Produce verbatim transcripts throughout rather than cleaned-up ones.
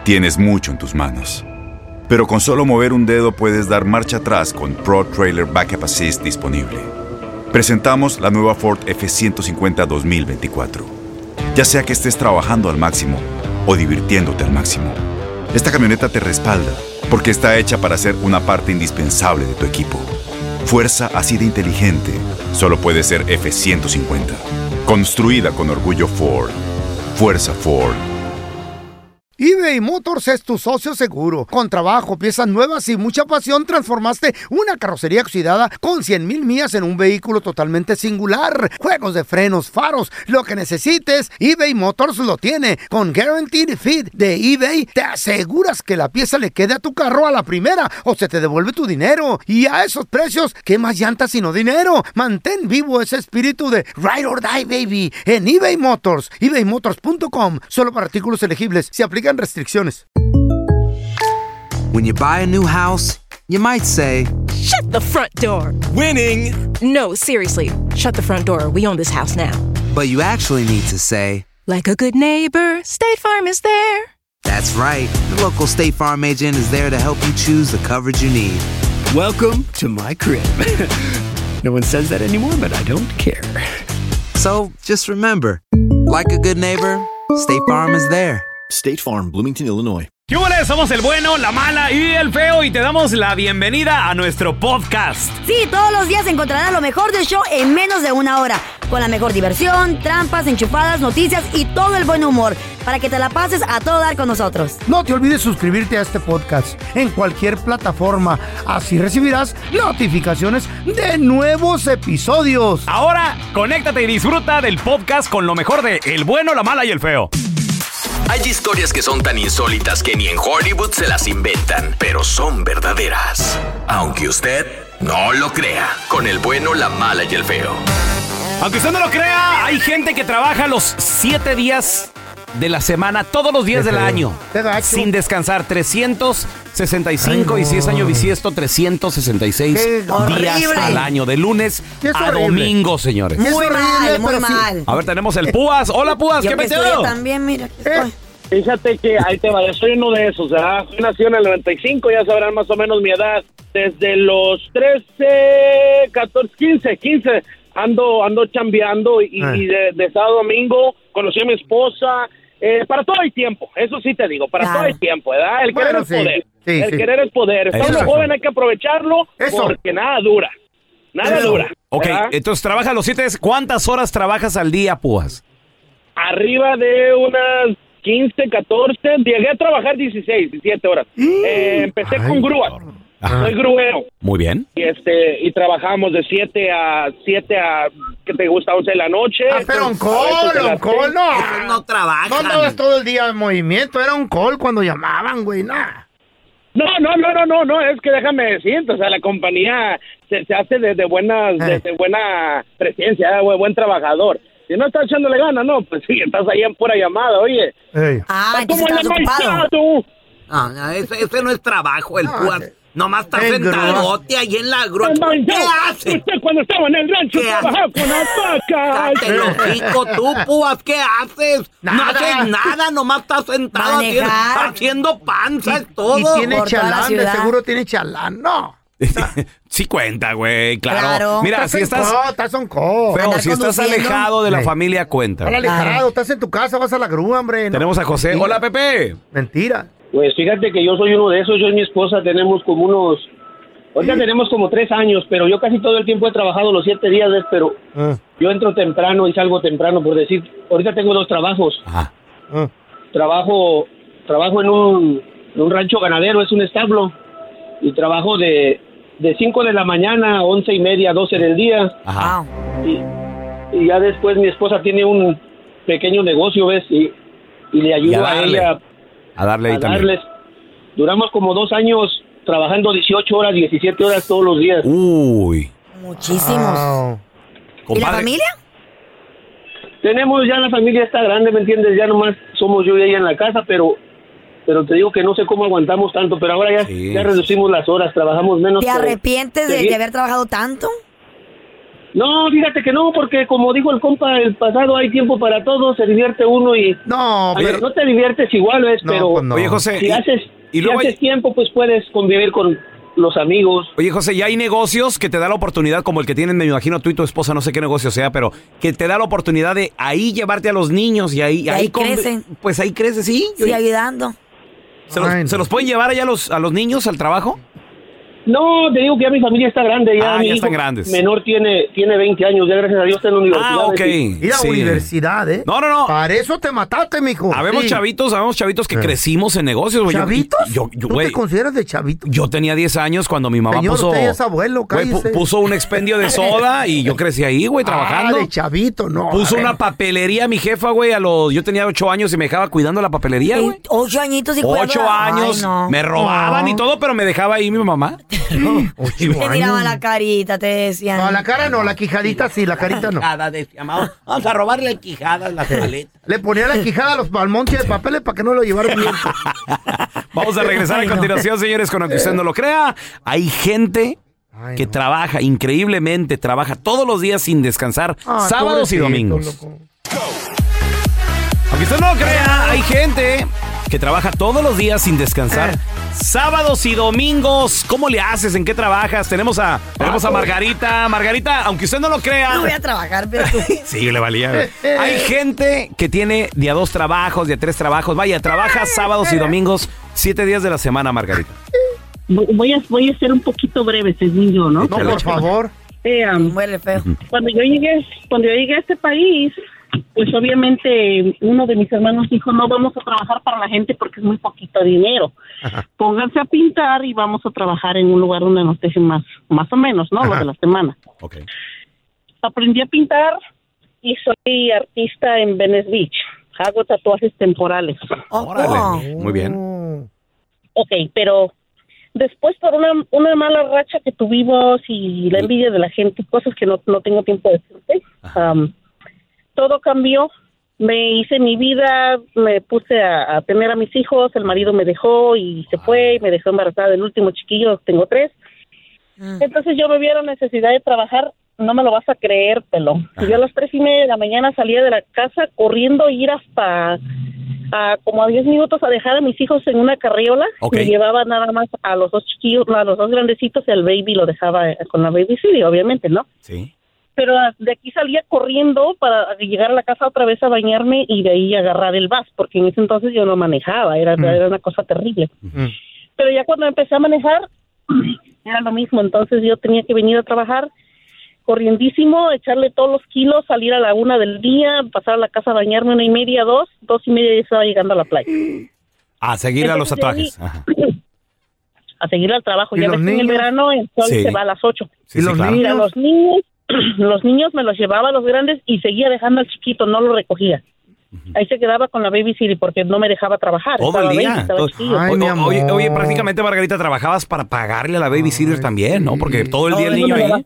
Tienes mucho en tus manos. Pero con solo mover un dedo puedes dar marcha atrás con Pro Trailer Backup Assist disponible. Presentamos la nueva Ford F ciento cincuenta dos mil veinticuatro. Ya sea que estés trabajando al máximo o divirtiéndote al máximo, esta camioneta te respalda porque está hecha para ser una parte indispensable de tu equipo. Fuerza así de inteligente solo puede ser F ciento cincuenta. Construida con orgullo Ford. Fuerza Ford. eBay Motors es tu socio seguro. Con trabajo, piezas nuevas y mucha pasión, transformaste una carrocería oxidada con cien mil millas en un vehículo totalmente singular. Juegos de frenos, faros, lo que necesites, eBay Motors lo tiene. Con Guaranteed Fit de eBay, te aseguras que la pieza le quede a tu carro a la primera o se te devuelve tu dinero. Y a esos precios, ¿qué más llantas sino dinero? Mantén vivo ese espíritu de Ride or Die, baby, en eBay Motors. eBay Motors punto com. Solo para artículos elegibles. Se aplican restricciones. When you buy a new house, you might say, "Shut the front door." Winning. No, seriously. Shut the front door. We own this house now. But you actually need to say, like a good neighbor, State Farm is there. That's right. The local State Farm agent is there to help you choose the coverage you need. Welcome to my crib. No one says that anymore, but I don't care. So just remember, like a good neighbor, State Farm is there. State Farm, Bloomington, Illinois. ¿Qué hubo? Somos el bueno, la mala y el feo y te damos la bienvenida a nuestro podcast. Sí, todos los días encontrarás lo mejor del show en menos de una hora. Con la mejor diversión, trampas, enchufadas, noticias y todo el buen humor. Para que te la pases a todo dar con nosotros. No te olvides suscribirte a este podcast en cualquier plataforma. Así recibirás notificaciones de nuevos episodios. Ahora, conéctate y disfruta del podcast con lo mejor de El bueno, la mala y el feo. Hay historias que son tan insólitas que ni en Hollywood se las inventan, pero son verdaderas. Aunque usted no lo crea, con el bueno, la mala y el feo. Aunque usted no lo crea, hay gente que trabaja los siete días de la semana, todos los días del año, sin descansar, trescientos sesenta y cinco. Ay, no. Y si es año bisiesto, trescientos sesenta y seis días al año, de lunes a horrible. Domingo, señores. Muy horrible, mal, muy mal. Sí. A ver, tenemos el Púas. Hola, Púas, ¿qué metido? También, mira. Eh, fíjate que ahí te va, yo soy uno de esos, ¿verdad? Yo nací en el noventa y cinco, ya sabrán más o menos mi edad. Desde los trece, catorce, quince, quince ando ando chambeando y, eh. y de, de sábado a domingo conocí a mi esposa. Eh, para todo hay tiempo, eso sí te digo, para claro. todo hay tiempo, ¿verdad? El bueno, querer sí, es poder, sí, el sí. querer es poder. Estando joven hay que aprovecharlo eso. Porque nada dura, nada eso. dura. Ok, ¿verdad? Entonces trabajas los siete, ¿cuántas horas trabajas al día, Púas? Arriba de unas quince, catorce, llegué a trabajar dieciséis, diecisiete horas. Eh, empecé Ay, con grúas. Soy gruero. Muy bien. Y este y trabajamos de siete a siete a ¿qué te gusta? once de la noche. Ah, pero un call, un call, no. Esos no trabajan. No andabas todo el día en movimiento, era un call cuando llamaban, güey, nada. No, no, no, no, no, no, es que déjame decirte, o sea, la compañía se, se hace de, de buenas, eh. de, de buena presencia, de buen trabajador. Si no estás echándole ganas, no, pues sí, estás ahí en pura llamada, oye. Hey. Ah, entonces estás ocupado. Tú? Ah, ese, ese no es trabajo, el no, Púas. Okay. Nomás está sentadote ahí en la grúa. ¿Qué haces? Usted cuando estaba en el rancho trabajaba con las vacas. Cállate los hocico, tú, Púas, ¿qué haces? Nada. No haces nada, nomás estás sentado haciendo, haciendo panza, es todo. Y tiene por chalán, de seguro tiene chalán, no. Sí cuenta, güey, claro. claro. Mira, si estás... Co, estás en co. Pero si estás alejado de la sí. familia, cuenta. Hola, alejado, estás en tu casa, vas a la grúa, hombre. Tenemos no. a José. Mentira. Hola, Pepe. Mentira. Pues fíjate que yo soy uno de esos, yo y mi esposa tenemos como unos, ahorita ¿Sí? tenemos como tres años, pero yo casi todo el tiempo he trabajado los siete días, ¿ves? Pero ah. yo entro temprano y salgo temprano, por decir, ahorita tengo dos trabajos. Ah. Ah. Trabajo, trabajo en un, en un rancho ganadero, es un establo, y trabajo de, de cinco de la mañana a once y media, doce del día. Ajá. Y, y ya después mi esposa tiene un pequeño negocio, ¿ves? Y, y le ayudo a, a ella... A darle ahí a darles. Duramos como dos años trabajando dieciocho horas, diecisiete horas todos los días. Uy. Muchísimos. Wow. ¿Y la familia? Tenemos ya, la familia está grande, ¿me entiendes? Ya nomás somos yo y ella en la casa, pero pero te digo que no sé cómo aguantamos tanto, pero ahora ya, sí. ya reducimos las horas, trabajamos menos. ¿Te arrepientes de, de haber trabajado tanto? No, fíjate que no, porque como dijo el compa, el pasado hay tiempo para todo, se divierte uno y... No, pero... No te diviertes igual, ¿ves? No, pero pues no. Oye, José, si y, haces, y si luego haces hay... tiempo, pues puedes convivir con los amigos. Oye, José, ya hay negocios que te da la oportunidad, como el que tienen, me imagino, tú y tu esposa, no sé qué negocio sea, pero que te da la oportunidad de ahí llevarte a los niños y ahí... Y ahí, ahí crecen. Con, pues ahí crece, sí. Sí, ayudando. ¿Se los, Ay, no. ¿Se los pueden llevar allá a los, a los niños al trabajo? No, te digo que ya mi familia está grande. Ya Ah, mi ya hijo están grandes. menor tiene, tiene veinte años, ya gracias a Dios está en la universidad. Ah, ok. Ir a Sí. universidad, ¿eh? No, no, no. Para eso te mataste, mijo. Habemos Sí. chavitos, habemos chavitos que Eh. crecimos en negocios. güey. Yo- ¿Chavitos? Yo, yo, ¿Tú güey, te consideras de chavito? yo tenía diez años cuando mi mamá Señor, puso... usted ya es abuelo, güey, pu- cállese. puso un expendio de soda y yo crecí ahí, güey, trabajando. Ah, de chavito, no. Puso a ver. una papelería mi jefa, güey, a los... Yo tenía ocho años y me dejaba cuidando la papelería, güey. Eh, Ocho añitos y Ocho cuidando- años, Ay, no. me robaban No. y todo, pero me dejaba ahí mi mamá. Ocho Te miraban años. la carita, te decían. No, la cara no, la quijadita sí, la carita no. Quijada, decía, vamos, vamos a robarle quijadas las paletas. Le ponía la quijada a los balmontes de papeles para que no lo llevaran bien. Vamos a regresar a Ay, no. continuación, señores, con aunque usted no lo crea. Hay gente Ay, que no. trabaja increíblemente, trabaja todos los días sin descansar, Ah, sábados y pobrecito, domingos. loco. Aunque usted no lo crea, hay gente que trabaja todos los días sin descansar. Eh. Sábados y domingos, ¿cómo le haces? ¿En qué trabajas? Tenemos a, tenemos a Margarita. Margarita, aunque usted no lo crea. No voy a trabajar, pero tú. Sí, le valía. güey. Hay gente que tiene de a dos trabajos, de a tres trabajos. Vaya, trabaja sábados y domingos, siete días de la semana, Margarita. Voy a, voy a ser un poquito breve, según yo, ¿no? No, por favor. Eh, um, Huele feo. cuando yo llegué, cuando yo llegué a este país, pues obviamente uno de mis hermanos dijo, no vamos a trabajar para la gente porque es muy poquito dinero. Ajá. Pónganse a pintar y vamos a trabajar en un lugar donde nos dejen más, más o menos, ¿no? Lo Ajá. de la semana. Ok. Aprendí a pintar y soy artista en Venice Beach. Hago tatuajes temporales. Oh, Órale. oh. Muy bien. Oh. Ok, pero después por una, una mala racha que tuvimos y la envidia de la gente, cosas que no, no tengo tiempo de decirte, um, todo cambió. Me hice mi vida, me puse a, a tener a mis hijos, el marido me dejó y se fue, y me dejó embarazada del último chiquillo, tengo tres. Mm. Entonces yo me vi a la necesidad de trabajar, no me lo vas a creer, pelón. Yo a las tres y media de la mañana salía de la casa corriendo, ir hasta a como a diez minutos a dejar a mis hijos en una carriola. Ok. Me llevaba nada más a los dos chiquillos, a los dos grandecitos, y al baby lo dejaba eh, con la babysitter, obviamente, ¿no? Sí. Pero ah, de aquí salía corriendo para llegar a la casa otra vez a bañarme y de ahí agarrar el bus, porque en ese entonces yo no manejaba, era, Mm. era una cosa terrible. Mm. Pero ya cuando empecé a manejar, era lo mismo, entonces yo tenía que venir a trabajar corriendísimo, echarle todos los kilos, salir a la una del día, pasar a la casa a bañarme una y media, dos, dos y media y estaba llegando a la playa. A seguir a los Entonces, tatuajes. Ajá. A seguir al trabajo, ¿Y ya los ves que en el niños? verano el sol Sí. se va a las ocho. Sí, ¿Y sí, los claro. Mira, niños? los niños, los niños me los llevaba a los grandes y seguía dejando al chiquito, no lo recogía. Ahí se quedaba con la babysitter porque no me dejaba trabajar. Todo Estaba el día. baby, estaba Todo- chiquillo. Ay, O- mi o- amor. oye, oye, prácticamente, Margarita, trabajabas para pagarle a la babysitter Ay, también, ¿no? sí. Porque todo el día el No, niño no, no, ahí.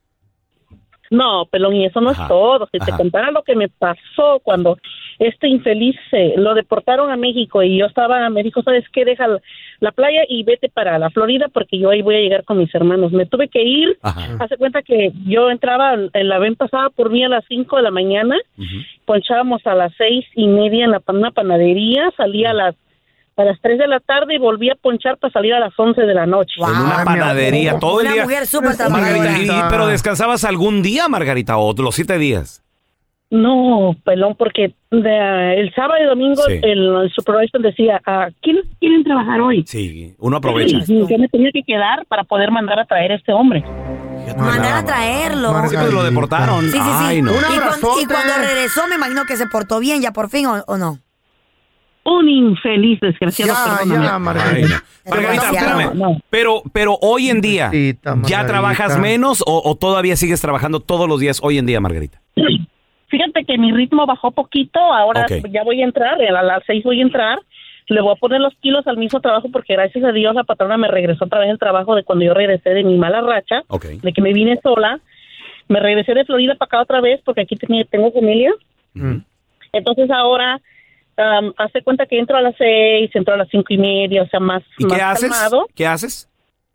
No, pelón, y eso no Ajá. es todo. Si Ajá. te contara lo que me pasó cuando este infeliz eh, lo deportaron a México y yo estaba, me dijo, ¿sabes qué? Deja la, la playa y vete para la Florida porque yo ahí voy a llegar con mis hermanos. Me tuve que ir. Ajá. Hace cuenta que yo entraba, en la ven pasaba por mí a las cinco de la mañana, Ujú. ponchábamos a las seis y media en la pan- una panadería, salía a las a las tres de la tarde y volvía a ponchar para salir a las once de la noche. Wow. En una Ay, mi panadería, amor. todo el Una día. mujer súper Margarita, trabajadora. y- y- pero descansabas algún día, Margarita, o los siete días. No, pelón, porque de- el sábado y domingo Sí. el, el supervisor decía, ah, ¿quiénes quieren trabajar hoy? Sí, uno aprovecha. Y yo me tenía que quedar para poder mandar a traer a este hombre. Mandar a traerlo. Margarita. Sí, pues lo deportaron. Sí, sí, sí. Ay, no. Un Y, cuando, abrazote. y cuando regresó, me imagino que se portó bien ya por fin, ¿o, o no? Un infeliz, desgraciado, Ya, perdóname. ya, Ay, Margarita. no. Margarita, Demasiado. espérame. No. Pero, pero hoy en día, Margarita, ¿ya Margarita. trabajas menos o, o todavía sigues trabajando todos los días hoy en día, Margarita? Fíjate que mi ritmo bajó poquito, ahora Ok. ya voy a entrar, a las seis voy a entrar, le voy a poner los kilos al mismo trabajo porque gracias a Dios la patrona me regresó otra vez el trabajo de cuando yo regresé de mi mala racha, Ok. de que me vine sola, me regresé de Florida para acá otra vez porque aquí tenía- tengo familia. Mm. Entonces ahora, um, hace cuenta que entro a las seis, entro a las cinco y media, o sea, más, ¿Y más qué haces? calmado. ¿Qué haces?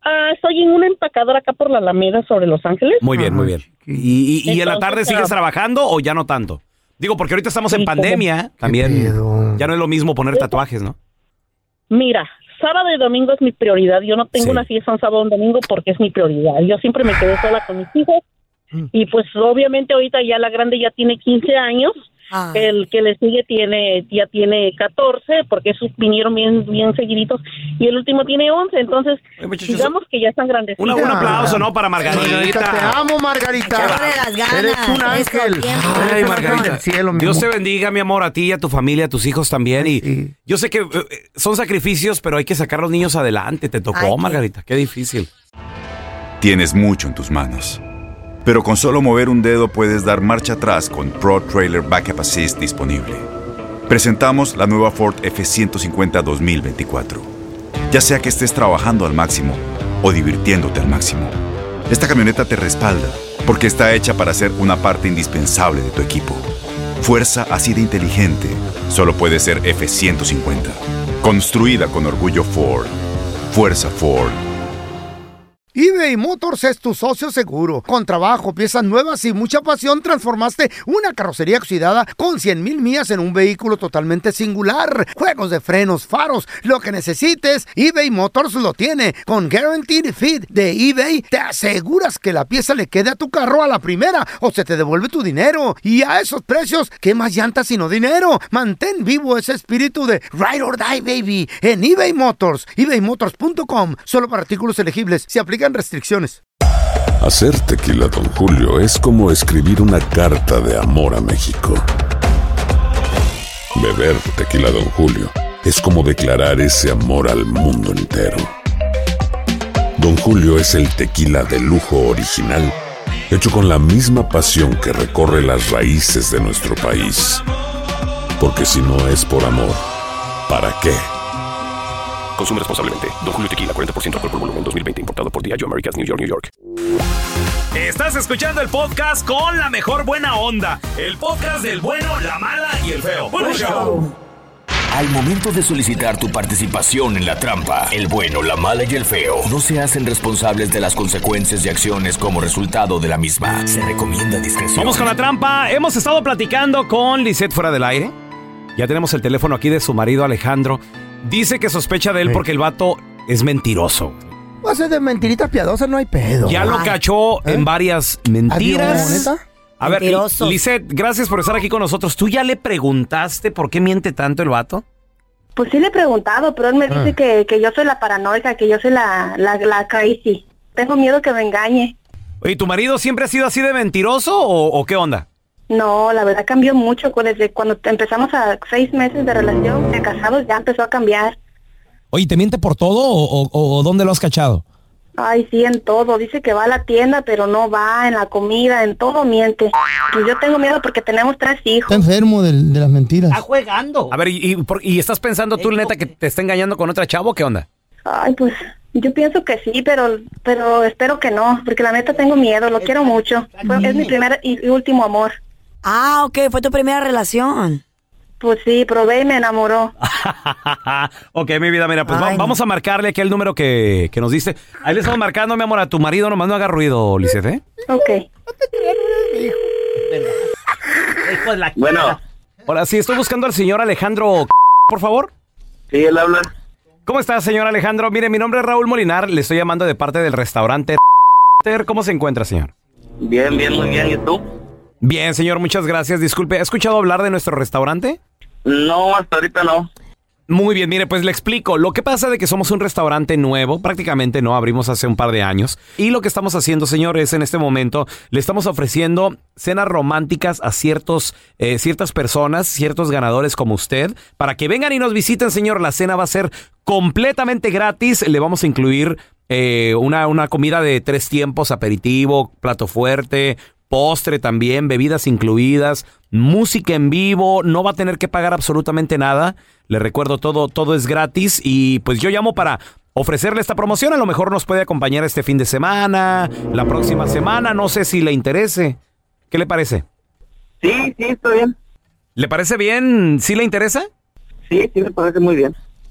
Uh, estoy en una empacadora acá por la Alameda sobre Los Ángeles. Muy bien, muy bien. ¿Y, y, y en la tarde Entonces, sigues ah, trabajando o ya no tanto? Digo, porque ahorita estamos en Sí, pandemia, ¿qué también pedo? ya no es lo mismo poner tatuajes, ¿no? Mira, sábado y domingo es mi prioridad. Yo no tengo Sí. una fiesta un sábado o un domingo porque es mi prioridad. Yo siempre me quedé sola con mis hijos. Y pues obviamente ahorita ya la grande ya tiene quince años. Ah. El que le sigue tiene ya tiene catorce, porque esos vinieron bien bien seguiditos, y el último tiene once. Entonces, Oye, muchachos, digamos que ya están grandes. Una- un aplauso, ¿no? Para Margarita, Margarita. te amo, Margarita. Échale las ganas. Eres un Esto, ángel. tiempo. Ay, Eres un Margarita. ángel del cielo, mi Dios te amor. bendiga, mi amor, a ti y a tu familia, a tus hijos también. Y Sí. yo sé que eh, son sacrificios, pero hay que sacar a los niños adelante. Te tocó, Ay, qué- Margarita. Qué difícil. Tienes mucho en tus manos. Pero con solo mover un dedo puedes dar marcha atrás con Pro Trailer Backup Assist disponible. Presentamos la nueva Ford F ciento cincuenta dos mil veinticuatro. Ya sea que estés trabajando al máximo o divirtiéndote al máximo, esta camioneta te respalda porque está hecha para ser una parte indispensable de tu equipo. Fuerza así de inteligente solo puede ser F ciento cincuenta. Construida con orgullo Ford. Fuerza Ford. eBay Motors es tu socio seguro. Con trabajo, piezas nuevas y mucha pasión, transformaste una carrocería oxidada con cien mil millas en un vehículo totalmente singular. Juegos de frenos, faros, lo que necesites, eBay Motors lo tiene. Con Guaranteed Fit de eBay, te aseguras que la pieza le quede a tu carro a la primera o se te devuelve tu dinero. Y a esos precios, ¿qué más llantas sino dinero? Mantén vivo ese espíritu de Ride or Die, baby, en eBay Motors. ebay motors punto com. Solo para artículos elegibles. Se aplican restricciones. Hacer tequila Don Julio es como escribir una carta de amor a México. Beber tequila Don Julio es como declarar ese amor al mundo entero. Don Julio es el tequila de lujo original, hecho con la misma pasión que recorre las raíces de nuestro país. Porque si no es por amor, ¿para qué? Consume responsablemente. Don Julio Tequila, cuarenta por ciento alcohol por volumen, dos mil veinte. Importado por Diageo Americas, New York, New York. Estás escuchando el podcast con la mejor buena onda. El podcast del bueno, la mala y el feo. ¡Buen show! Al momento de solicitar tu participación en la trampa, el bueno, la mala y el feo no se hacen responsables de las consecuencias y acciones como resultado de la misma. Se recomienda discreción. Vamos con la trampa. Hemos estado platicando con Lisette fuera del aire. Ya tenemos el teléfono aquí de su marido Alejandro. Dice que sospecha de él Sí. porque el vato es mentiroso. Va a ser de mentiritas piadosas, no hay pedo. Ya lo Ay. cachó ¿Eh? en varias mentiras. Adiós, ¿neta? A ver, Mentirosos. Lisette, gracias por estar aquí con nosotros. ¿Tú ya le preguntaste por qué miente tanto el vato? Pues sí le he preguntado, pero él me dice Ah. que, que yo soy la paranoica, que yo soy la, la, la crazy. Tengo miedo que me engañe. Oye, ¿tu marido siempre ha sido así de mentiroso o, o qué onda? No, la verdad cambió mucho. cu- Desde cuando te- empezamos a seis meses de relación, de casados, ya empezó a cambiar. Oye, ¿te miente por todo o, o- o dónde lo has cachado? Ay, sí, en todo. Dice que va a la tienda, pero no va, en la comida, en todo miente. Pues yo tengo miedo porque tenemos tres hijos. Está enfermo de, de las mentiras. Está jugando. A ver, ¿y, y por- y estás pensando tú, neta, que te está engañando con otra chavo o qué onda? Ay, pues yo pienso que sí, pero pero espero que no, porque la neta tengo miedo, lo quiero mucho. Fue- es mi primer y y último amor. Ah, ok, fue tu primera relación. Pues sí, probé y me enamoró. Ok, mi vida, mira, pues Ay, va- no. vamos a marcarle aquí el número que, que nos diste. Ahí le estamos marcando, mi amor, a tu marido. Nomás no haga ruido, Lisette, ¿eh? Ok. Hijo de la Bueno, Hola, sí, estoy buscando al señor Alejandro, por favor. sí, él habla. ¿Cómo está, señor Alejandro? Mire, mi nombre es Raúl Molinar. Le estoy llamando de parte del restaurante. ¿Cómo se encuentra, señor? Bien, bien, muy bien. ¿Y tú? Bien, señor, muchas gracias. Disculpe, ¿ha escuchado hablar de nuestro restaurante? No, hasta ahorita no. Muy bien, mire, pues le explico. Lo que pasa de que somos un restaurante nuevo, prácticamente no, abrimos hace un par de años. Y lo que estamos haciendo, señor, es en este momento, le estamos ofreciendo cenas románticas a ciertos, eh, ciertas personas, ciertos ganadores como usted, para que vengan y nos visiten, señor. La cena va a ser completamente gratis. Le vamos a incluir eh, una, una comida de tres tiempos, aperitivo, plato fuerte, postre también, bebidas incluidas, música en vivo, no va a tener que pagar absolutamente nada. Le recuerdo, todo, todo es gratis y pues yo llamo para ofrecerle esta promoción. A lo mejor nos puede acompañar este fin de semana, la próxima semana, no sé si le interese. ¿Qué le parece? Sí, sí, está bien. ¿Le parece bien? ¿Sí le interesa? Sí, sí, me parece muy bien.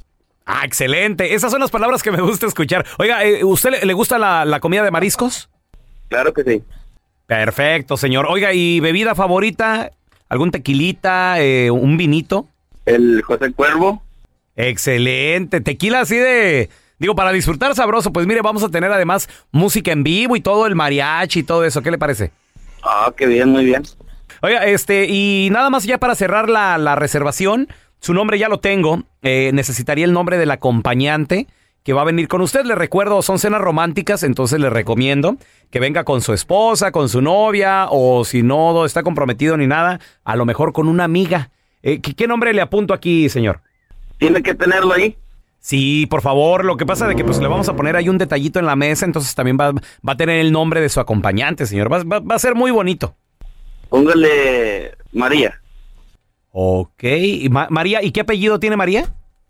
Ah, excelente. Esas son las palabras que me gusta escuchar. Oiga, eh, ¿usted le, le gusta la, la comida de mariscos? Claro que sí. Perfecto, señor. Oiga, ¿y bebida favorita? ¿Algún tequilita, eh, un vinito? El José Cuervo. Excelente. Tequila así de... Digo, para disfrutar sabroso. Pues mire, vamos a tener además música en vivo y todo, el mariachi y todo eso. ¿Qué le parece? Ah, qué bien, muy bien. Oiga, este, y nada más ya para cerrar la, la reservación, su nombre ya lo tengo, eh, necesitaría el nombre del acompañante que va a venir con usted. Le recuerdo, son cenas románticas, entonces le recomiendo que venga con su esposa, con su novia, o si no está comprometido ni nada, a lo mejor con una amiga. Eh, ¿qué, ¿Qué nombre le apunto aquí, señor? ¿Tiene que tenerlo ahí? Sí, por favor. Lo que pasa es que pues le vamos a poner ahí un detallito en la mesa, entonces también va, va a tener el nombre de su acompañante, señor. Va, va, va a ser muy bonito. Póngale María. Ok. ¿Y Ma- María, ¿y qué apellido tiene María?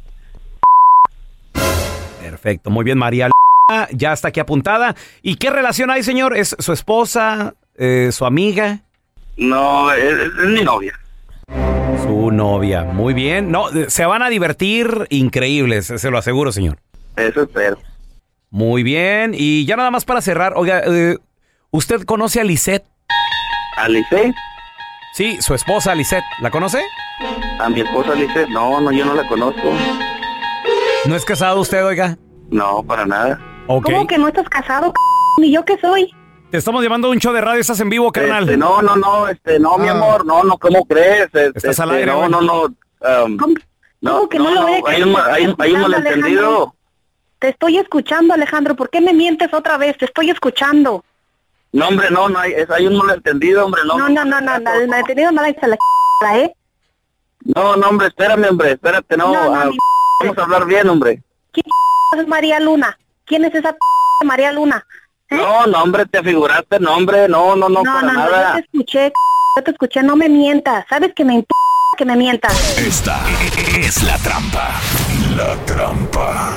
Perfecto, muy bien, María. Ya está aquí apuntada. ¿Y qué relación hay, señor? ¿Es su esposa? Eh, ¿Su amiga? No, es, es mi novia. Su novia, muy bien. No, se van a divertir increíbles, se lo aseguro, señor. Eso espero. Muy bien. Y ya nada más para cerrar, oiga, eh, ¿usted conoce a Lisette? ¿A Lisette? Sí, su esposa Lisette. ¿La conoce? ¿A mi esposa Lisette? No, no, yo no la conozco. ¿No es casado usted, oiga? No, para nada. Ok. ¿Cómo que no estás casado, c***? ¿Y yo qué soy? Te estamos llamando a un show de radio, estás en vivo, carnal. Este, no, no, no, este, no, mi amor, no, no, ¿cómo crees? Este, Estás al este, aire, No, güey. no, no. Um, ¿Cómo, no, cómo que no, no, lo no, voy a hay un, hay, hay un malentendido. Te estoy escuchando, Alejandro. ¿Por qué me mientes otra vez? Te estoy escuchando. No, hombre, no, no hay, es, hay un malentendido, hombre, no. No, no, no, no, no, el malentendido no la hizo la c***, ¿eh? No, no, hombre, espérame, hombre, espérate, no. No, no, ah, mi vamos a hablar bien, hombre. ¿Quién es María Luna? ¿Quién es esa c*** María Luna? No, no, hombre, te figuraste, no, hombre, no, no, no, No, para no, no, nada. yo te escuché, c***, yo te escuché, no me mientas. ¿Sabes que me imp que me mientas? Esta es la trampa. La trampa.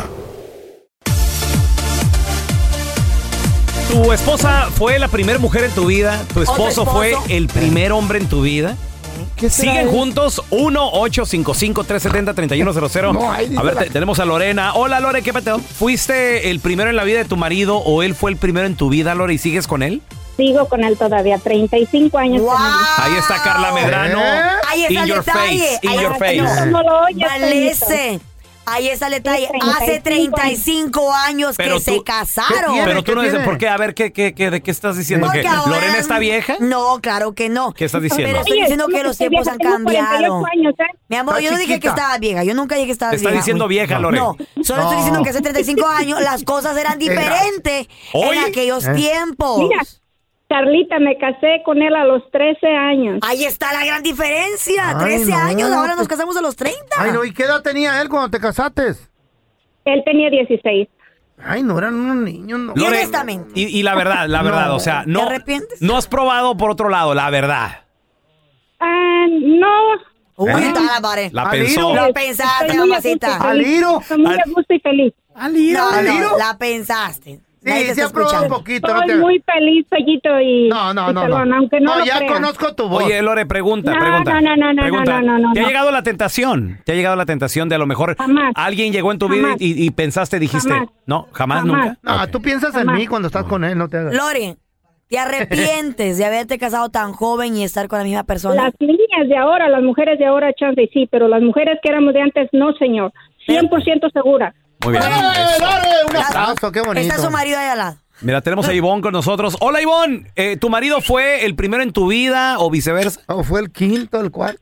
¿Tu esposa fue la primera mujer en tu vida? ¿Tu esposo, esposo? fue el primer hombre en tu vida? ¿Qué será ¿Siguen eso? juntos? uno ocho cinco cinco, tres siete cero, tres uno cero cero. No, ahí dice a ver, la- te- tenemos a Lorena. Hola, Lore, ¿qué peteo? ¿Fuiste el primero en la vida de tu marido o él fue el primero en tu vida, Lore, y sigues con él? Sigo con él todavía, treinta y cinco años. ¡Wow! con él. Ahí está Carla Medrano. ¿Eh? Ahí está In el your detalle. face, in Ahí your está- face. no, ¿Cómo lo oyes, Valese. Ahí está el detalle. Hace treinta y cinco años Pero que tú- se casaron. ¿Qué Pero tú ¿Qué no dices tiene? por qué. A ver, ¿qué, qué, qué, ¿de qué estás diciendo? Porque ¿Que ahora- Lorena está vieja? No, claro que no. ¿Qué estás diciendo? Pero estoy Oye, diciendo que no, los estoy tiempos vieja, han tengo cuarenta y cambiado. ocho años, ¿eh? Mi amor, Está yo no dije que chiquita. estaba vieja. Yo nunca dije que estaba Te está vieja. diciendo vieja, Lore. No, solo estoy No. diciendo que hace treinta y cinco años las cosas eran diferentes Hoy- en aquellos ¿Eh? tiempos. Mira, Carlita, me casé con él a los trece años. Ahí está la gran diferencia. Ay, trece no, años, ahora pues- nos casamos a los treinta. Ay, no, ¿y qué edad tenía él cuando te casaste? Él tenía dieciséis. Ay, no eran unos niños, no. Y Lore, honestamente. y, y la verdad, la verdad, No. o sea, no, ¿Te arrepientes? no has probado por otro lado, la verdad. Ah, no. Uy, ¿Eh? está la pared. La Aliro. pensó. Lo pensaste, Estoy muy a gusto y mamacita. feliz. Aliro. Estoy muy a gusto y feliz. Aliro, No, Aliro. no, la pensaste. Nadie te Sí, sí está ha probado un escuchando. poquito. No, Estoy te... muy feliz, Fellito, y no, no, y no. pelón, no. aunque no, lo ya crean. conozco tu voz. Oye, Lore, pregunta, No, pregunta. no, no, no, no, pregunta. no, no, no, ¿Te ha no. llegado la tentación? ¿Te ha llegado la tentación de a lo mejor Jamás. alguien llegó en tu vida Jamás. y, y pensaste, dijiste, Jamás. no, jamás, Jamás. nunca? No, Ok. tú piensas en Jamás. mí cuando estás con él, no te hagas. Lore, ¿te arrepientes de haberte casado tan joven y estar con la misma persona? Las niñas de ahora, las mujeres de ahora, chance, sí, pero las mujeres que éramos de antes, no, señor. cien por ciento segura. Muy bien. ¡Dale, Eso. dale! Un abrazo, qué bonito. Está su marido ahí al lado. Mira, tenemos a Ivonne con nosotros. Hola, Ivonne. Eh, ¿Tu marido fue el primero en tu vida o viceversa? ¿O fue el quinto, el cuarto?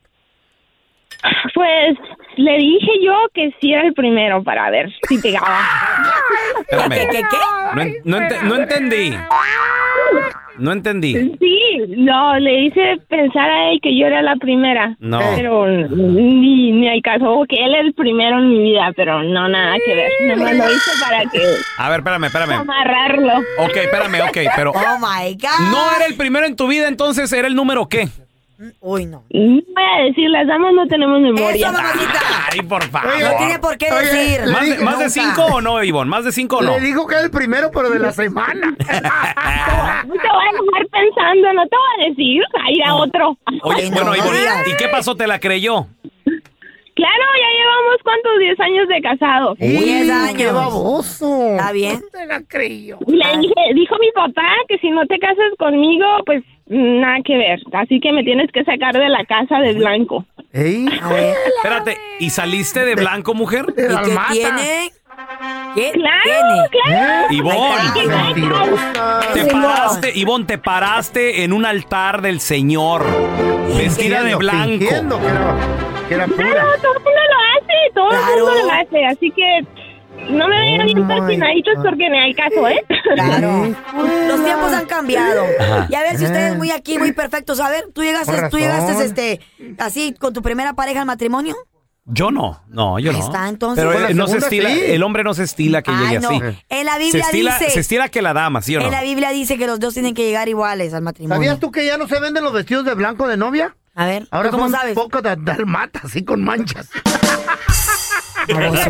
Pues le dije yo que sí era el primero para ver si pegaba. Espérame. ¿Qué, qué, qué? No, en- no ente- no entendí. No entendí. Sí, no, le hice pensar a él que yo era la primera. No. Pero ni, ni al caso que él es el primero en mi vida, pero no, nada que ver. Nada más lo hice para que A ver, espérame, espérame. amarrarlo. Ok, espérame, ok, pero... Oh, my God. No era el primero en tu vida, entonces era el número qué. Uy, no. No voy a decir, las damas no tenemos memoria. Eso, mamacita. Ay, por favor. No tiene por qué Oye, decir. le ¿Más, de, dije más de nunca. cinco o no, Ivonne? ¿Más de cinco o no? Le dijo que es el primero, pero de la semana. No te voy a dejar pensando, no te voy a decir, a ir a otro. Oye, Ay, no, bueno, no Ivonne, digas. ¿y qué pasó? ¿Te la creyó? Claro, ya llevamos, ¿cuántos? diez años de casados. diez años. ¡Qué baboso! ¿Está bien? No te la creí yo. Y le dije, dijo mi papá que si no te casas conmigo, pues nada que ver. Así que me tienes que sacar de la casa de blanco. ¿Ey? A ver. Espérate, ¿y saliste de blanco, mujer? ¿Y qué tiene? ¿Qué Claro, tiene? claro. Ivonne, te paraste, Ivonne, te paraste en un altar del Señor, vestida de blanco. Fingiendo que era, que era pura. Claro, todo el mundo lo hace, todo Claro. el mundo lo hace. Así que no me vayan a ir Oh, my persinaditos porque me hay caso, ¿eh? Claro. Los tiempos han cambiado. Ajá. Y a ver si ustedes muy aquí, muy perfectos. A ver, ¿tú llegaste, Con tú razón. llegaste este, así con tu primera pareja al matrimonio? Yo no, no, yo Ahí no. está, entonces. Pero Pues la eh, no se segunda estila, sí. el hombre no se estila que Ay, llegue no. así. En la Se Biblia estila, dice, se estila que la dama, ¿sí o no? en la Biblia dice que los dos tienen que llegar iguales al matrimonio. ¿Sabías tú que ya no se venden los vestidos de blanco de novia? A ver, Ahora ¿tú cómo son sabes? poco de dalmata, así con manchas. Baboso.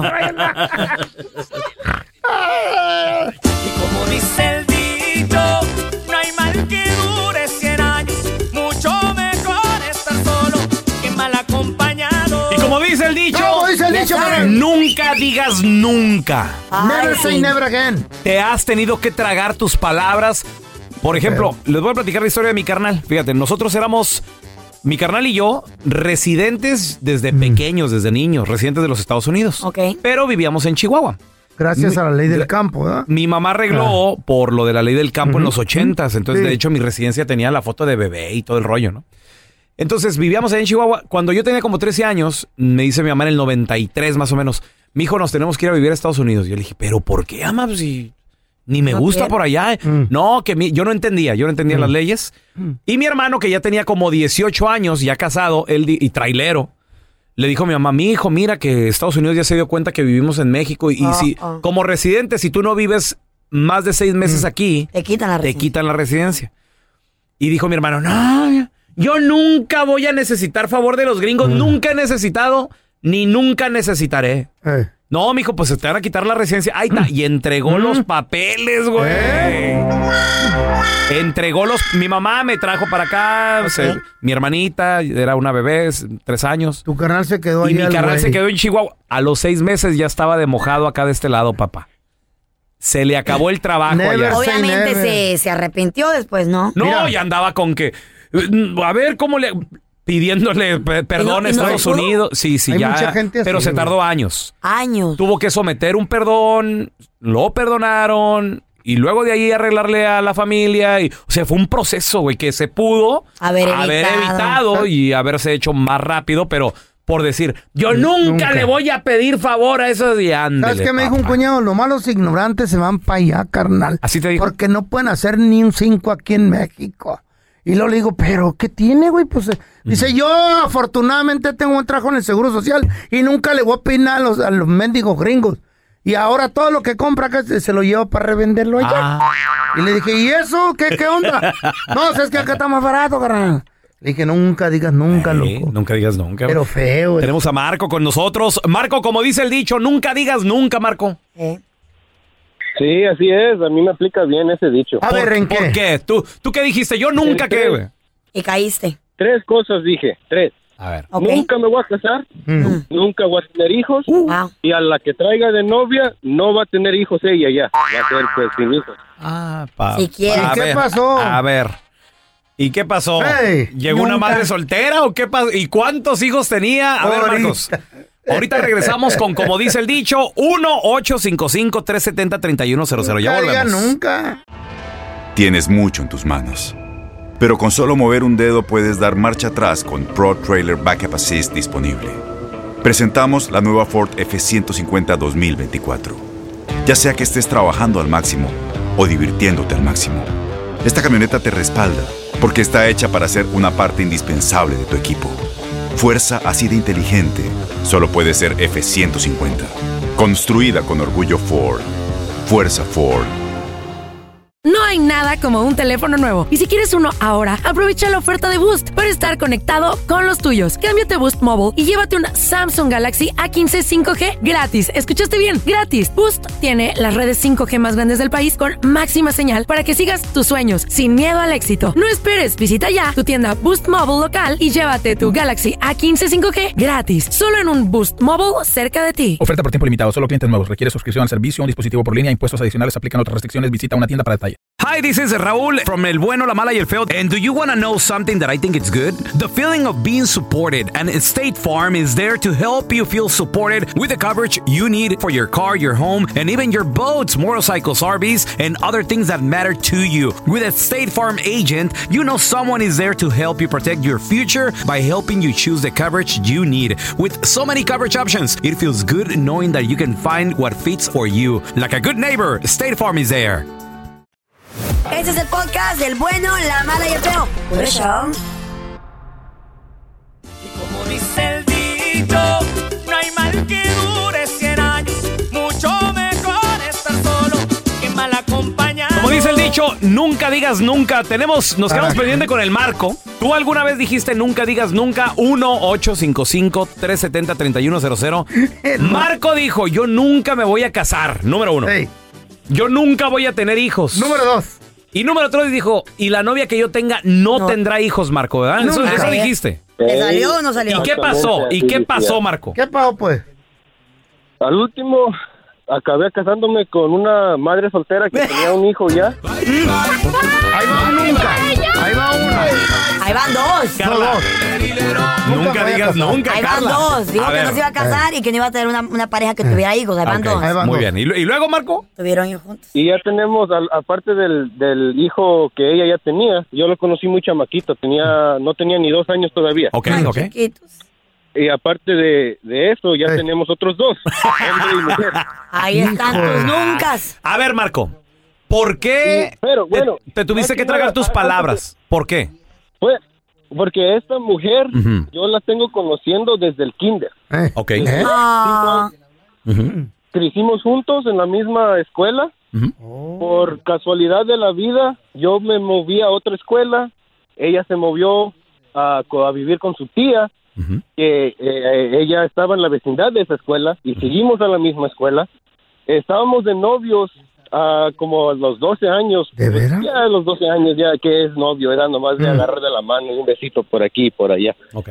Y como dice el dicho, no hay mal que dure cien años. Mucho mejor estar solo que mal acompañado. Y como dice el dicho, ¿Cómo dice el dicho, saben. Karen? nunca digas nunca. Never Ay, say sí. never again. Te has tenido que tragar tus palabras. Por ejemplo, les voy a platicar la historia de mi carnal. Fíjate, nosotros éramos, mi carnal y yo, residentes desde pequeños, desde niños, residentes de los Estados Unidos. Ok. Pero vivíamos en Chihuahua. Gracias a la ley del campo, ¿verdad? Mi mamá arregló por lo de la ley del campo en los ochentas. Entonces, Sí. de hecho, mi residencia tenía la foto de bebé y todo el rollo, ¿no? Entonces, vivíamos ahí en Chihuahua. Cuando yo tenía como trece años, me dice mi mamá en el noventa y tres más o menos, mi hijo, nos tenemos que ir a vivir a Estados Unidos. Yo le dije, ¿pero por qué, mamá? Pues si ni me No gusta quiero. por allá. Mm. No, que mi- yo no entendía, yo no entendía las leyes. Y mi hermano, que ya tenía como dieciocho años, ya casado, él di- y trailero, le dijo a mi mamá, mi hijo, mira que Estados Unidos ya se dio cuenta que vivimos en México y, y Ah, si ah. como residente, si tú no vives más de seis meses aquí, Te quitan la te residencia. quitan la residencia. Y dijo mi hermano, no, yo nunca voy a necesitar favor de los gringos, nunca he necesitado, ni nunca necesitaré. Eh. No, mijo, pues se te van a quitar la residencia. Ahí está. Y entregó los papeles, güey. Entregó los... Mi mamá me trajo para acá. se- mi hermanita era una bebé, s- tres años. Tu carnal se quedó Y ahí. mi al carnal se güey. quedó en Chihuahua. A los seis meses ya estaba de mojado acá de este lado, papá. Se le acabó el trabajo Never allá. say Obviamente never. se, se arrepintió después, ¿no? No, Mira. y andaba con que... eh, A ver, ¿cómo le...? Pidiéndole pe- perdón ¿Y no- a y no Estados se pudo? Unidos. Sí, sí, Hay ya. mucha gente así, pero se güey. tardó años. Años. Tuvo que someter un perdón, lo perdonaron y luego de ahí arreglarle a la familia. Y, o sea, fue un proceso, güey, que se pudo Haber evitado. evitado y haberse hecho más rápido, pero por decir, yo nunca, Nunca. le voy a pedir favor a esos y ándele, ¿Sabes qué me dijo un papá. cuñado? Los malos ignorantes se van para allá, carnal. ¿Así te dijo? Porque no pueden hacer ni un cinco aquí en México. Y luego le digo, ¿pero qué tiene, güey? Pues eh, dice, yo afortunadamente tengo un trabajo en el Seguro Social y nunca le voy a pedir nada a los, a los mendigos gringos. Y ahora todo lo que compra acá se, se lo llevo para revenderlo allá. Ah. Y le dije, ¿y eso? ¿Qué, qué onda? No, es que acá está más barato, carnal. Le dije, nunca digas nunca, Eh, loco. nunca digas nunca. Pero feo, güey. Tenemos a Marco con nosotros. Marco, como dice el dicho, nunca digas nunca, Marco. Eh. Sí, así es. A mí me aplica bien ese dicho. A ver, ¿en ¿Por qué? qué? ¿Tú, ¿Tú qué dijiste? Yo nunca El qué, tres. güey. Y caíste. Tres cosas dije. Tres. A ver. Ok. Nunca me voy a casar. Mm. Nunca voy a tener hijos. Wow. Y a la que traiga de novia, no va a tener hijos ella ya. Va a ser pues sin hijos. Ah, pa- Si quieres. a ¿Y qué ver, pasó? A ver. ¿Y qué pasó? Hey, ¿Llegó una nunca. madre soltera o qué pasó? ¿Y cuántos hijos tenía? A ver, Ahorita. Marcos. Ahorita regresamos con, como dice el dicho, uno ocho cinco cinco, tres siete cero, tres uno cero cero. Ya Nunca diga volvemos. nunca. Tienes mucho en tus manos. Pero con solo mover un dedo puedes dar marcha atrás con Pro Trailer Backup Assist disponible. Presentamos la nueva Ford F ciento cincuenta dos mil veinticuatro. Ya sea que estés trabajando al máximo o divirtiéndote al máximo, esta camioneta te respalda porque está hecha para ser una parte indispensable de tu equipo. Fuerza así de inteligente solo puede ser F ciento cincuenta. Construida con orgullo Ford. Fuerza Ford. No hay nada como un teléfono nuevo. Y si quieres uno ahora, aprovecha la oferta de Boost para estar conectado con los tuyos. Cámbiate a Boost Mobile y llévate un Samsung Galaxy A quince cinco G gratis. ¿Escuchaste bien? Gratis. Boost tiene las redes cinco G más grandes del país con máxima señal para que sigas tus sueños sin miedo al éxito. No esperes, visita ya tu tienda Boost Mobile local y llévate tu Galaxy A quince cinco G gratis. Solo en un Boost Mobile cerca de ti. Oferta por tiempo limitado. Solo clientes nuevos. Requiere suscripción al servicio, un dispositivo por línea, impuestos adicionales, aplican otras restricciones. Visita una tienda para detalles. Hi, this is Raúl from El Bueno, La Mala y El Feo. And do you want to know something that I think it's good? The feeling of being supported. And State Farm is there to help you feel supported with the coverage you need for your car, your home, and even your boats, motorcycles, R Vs, and other things that matter to you. With a State Farm agent, you know someone is there to help you protect your future by helping you choose the coverage you need. With so many coverage options, it feels good knowing that you can find what fits for you. Like a good neighbor, State Farm is there. Este es el podcast del Bueno, La Mala y El Feo. Por eso. Como dice el dicho, no hay mal que dure cien años. Mucho mejor estar solo que mal acompañado. Como dice el dicho, nunca digas nunca. Tenemos, nos quedamos pendiente con el Marco. ¿Tú alguna vez dijiste nunca digas nunca? uno ocho cinco cinco, tres siete cero, tres uno cero cero. Marco dijo, yo nunca me voy a casar. Número uno. Hey. Yo nunca voy a tener hijos. Número dos. Y número tres dijo, y la novia que yo tenga no, no. tendrá hijos, Marco, ¿verdad? No, eso, eso dijiste. ¿Te salió o no salió? ¿Y qué pasó? ¿Y qué pasó, Marco? ¿Qué pasó, pues? Al último, acabé casándome con una madre soltera que tenía un hijo ya. Ahí va nunca. Ahí va una. Ahí van dos. No, dos. Nunca, nunca digas nunca, Ahí van Carla. dos. Dijo a que ver. no se iba a casar eh. y que no iba a tener una, una pareja que tuviera hijos. Ahí van okay. dos. Ahí van Muy dos. bien. ¿Y, ¿Y luego, Marco? Tuvieron hijos juntos. Y ya tenemos, al, aparte del, del hijo que ella ya tenía, yo lo conocí muy chamaquito. Tenía, no tenía ni dos años todavía. Ok, Ay, ok. Chiquitos. Y aparte de, de eso, ya eh. tenemos otros dos. Hombre y mujer. Ahí están tus nunca. A ver, Marco. ¿Por qué sí, pero, bueno, te, te tuviste que tragar tus palabras? ¿Por qué? Pues, porque esta mujer, uh-huh. yo la tengo conociendo desde el kinder. Eh. Ok. ¿Eh? Ah. Uh-huh. Crecimos juntos en la misma escuela. Uh-huh. Por casualidad de la vida, yo me moví a otra escuela. Ella se movió a, a vivir con su tía. Uh-huh. Que eh, ella estaba en la vecindad de esa escuela. Y uh-huh. seguimos a la misma escuela. Estábamos de novios Uh, como a los doce años. ¿De veras? Ya a los doce años, ya que es novio, era nomás de mm. agarrar de la mano y un besito por aquí y por allá. Ok.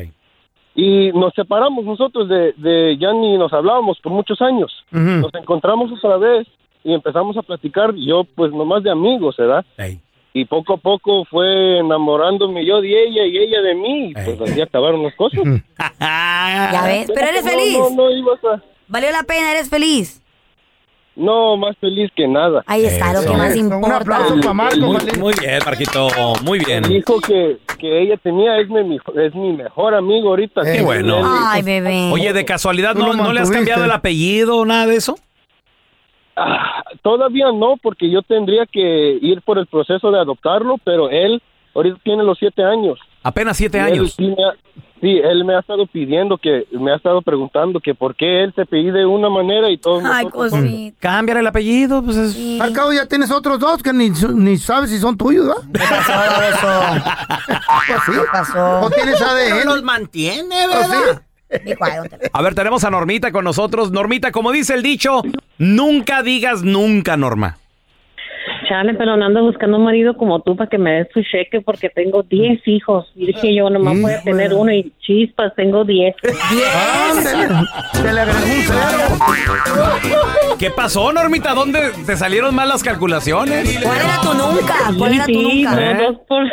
Y nos separamos nosotros de, de ya ni nos hablábamos por muchos años. Uh-huh. Nos encontramos otra vez y empezamos a platicar, yo pues nomás de amigos, ¿verdad? Hey. Y poco a poco fue enamorándome yo de ella y ella de mí. Y pues así acabaron las cosas. Ya ves, pero eres feliz. No, no, no ibas a... Valió la pena, eres feliz. No, más feliz que nada. Ahí está, Eso. lo que más importa. Un aplauso para Marco. Muy, muy bien, Marquito, muy bien. El hijo que, que ella tenía es mi, es mi mejor amigo ahorita. Qué bueno. Ay, bebé. Oye, de casualidad, ¿no, ¿no le has cambiado el apellido o nada de eso? Ah, todavía no, porque yo tendría que ir por el proceso de adoptarlo, pero él ahorita tiene los siete años. Apenas siete y años. Él, sí, me ha, sí, él me ha estado pidiendo que, me ha estado preguntando que por qué él se pide de una manera y todo. Ay, cosita. Cámbiale el apellido, pues es... Sí. Al cabo ya tienes otros dos que ni, ni sabes si son tuyos, ¿verdad? ¿Qué pasó, eso? Pues sí. ¿Qué pasó? ¿O tienes A D N? Los mantiene, ¿verdad? Sí. A ver, tenemos a Normita con nosotros. Normita, como dice el dicho, nunca digas nunca, Norma. Chale, pero no ando buscando un marido como tú para que me des tu cheque porque tengo diez hijos. Y dije yo, nomás voy a tener uno y chispas, tengo diez. Se le agregó un cero. ¿Qué pasó, Normita? ¿Dónde te salieron mal las calculaciones? ¿Cuál era tu nunca? ¿Cuál era tu sí, nunca? No, dos por...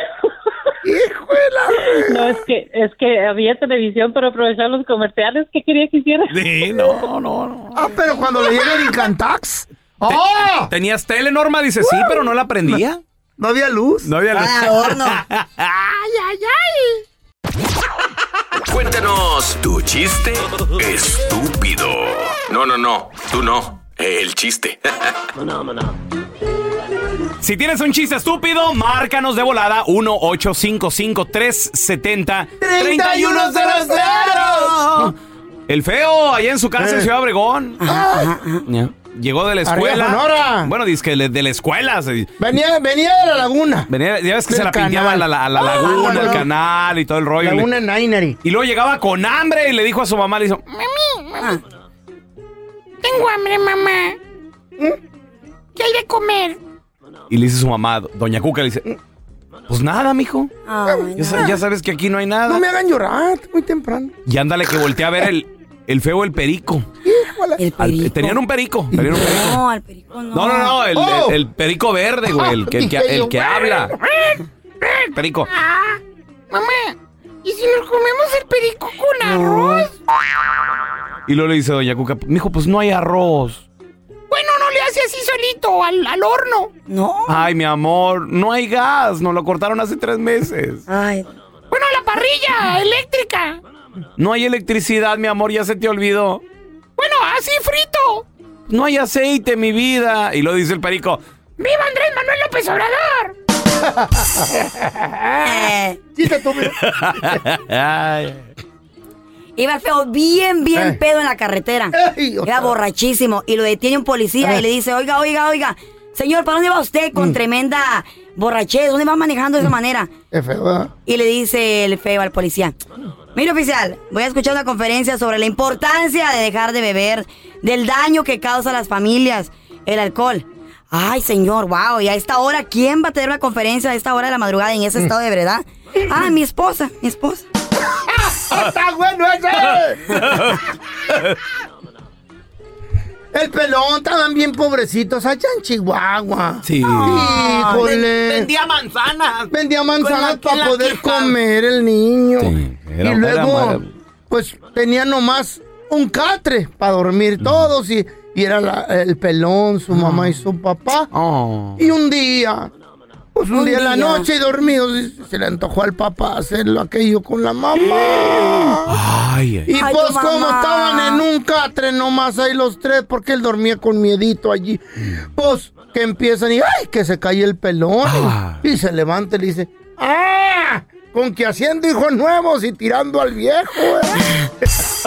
No, es que es que había televisión para aprovechar los comerciales. ¿Qué quería que hiciera? Sí, no, no, no. Ah, pero cuando le llega el Incantax. ¡Oh! ¿Tenías tele, Norma? Dice, sí, pero no la prendía. No, no había luz. No había luz. Ah, horno. ¡Ay, ay, ay! Cuéntanos tu chiste estúpido. No, no, no. Tú no. El chiste. No, no, no. Si tienes un chiste estúpido, márcanos de volada uno ocho cinco cinco, tres siete cero, tres uno cero cero. El feo, allá en su casa eh. en Ciudad Obregón. Ajá, ajá, ajá. Yeah. Llegó de la escuela. Bueno, dice que de la escuela. Venía, venía de la laguna. Venía, ya ves que se la pinteaba a la, la, la laguna, ah, el canal y todo el rollo. Laguna Nainari. Y luego llegaba con hambre y le dijo a su mamá, le dijo, mami, mami, tengo hambre, mamá. ¿Qué hay de comer? Y le dice su mamá, doña Cuca, le dice, pues nada, mijo. Ay, ya, no. ya sabes que aquí no hay nada. No me hagan llorar, muy temprano. Y ándale que volteé a ver el, el feo, el perico. El perico. Al, tenían un perico. Tenían un perico. No, al perico no. No, no, no, el, Oh. el, el perico verde, güey, el que, el que, el que habla. Perico. Ah, mamá, ¿y si nos comemos el perico con arroz? Y luego le dice doña Cuca, mijo, pues no hay arroz. Bueno, no le hace así solito, al, al horno. No. Ay, mi amor, no hay gas, nos lo cortaron hace tres meses. Ay. Bueno, la parrilla eléctrica. No hay electricidad, mi amor, ya se te olvidó. Bueno, así frito. No hay aceite, mi vida. Y lo dice el perico. ¡Viva Andrés Manuel López Obrador! eh. Chiste tú, mira. Iba el feo bien, bien Eh. pedo en la carretera. Ey, Era borrachísimo. Y lo detiene un policía Eh. y le dice, oiga, oiga, oiga, señor, ¿para dónde va usted con Mm. tremenda borrachez? ¿Dónde va manejando de esa manera? Es feo, ¿verdad? Y le dice el feo al policía, mire, oficial, voy a escuchar una conferencia sobre la importancia de dejar de beber, del daño que causa a las familias, el alcohol. Ay, señor, wow, y a esta hora, ¿quién va a tener una conferencia a esta hora de la madrugada en ese estado de verdad? Ah, mi esposa, mi esposa. ¡Está bueno ese! El pelón, estaban bien pobrecitos allá en Chihuahua. Sí. Híjole. Vendía manzanas. Vendía manzanas Con la- para poder la quija. comer el niño. Sí, era- y luego, era- pues, tenía nomás un catre para dormir todos. Y, y era la- el pelón, su mamá y su papá. Oh. Y un día, pues un, Un día en la día. noche dormidos, se le antojó al papá hacerlo aquello con la mamá. Ay, ay. Y Ay, pues tu como mamá. estaban en un catre nomás ahí los tres, porque él dormía con miedito allí. Pues que empiezan y ¡ay! Que se cae el pelón. Ah. Y se levanta y le dice ¡ah! Con que haciendo hijos nuevos y tirando al viejo. ¿eh?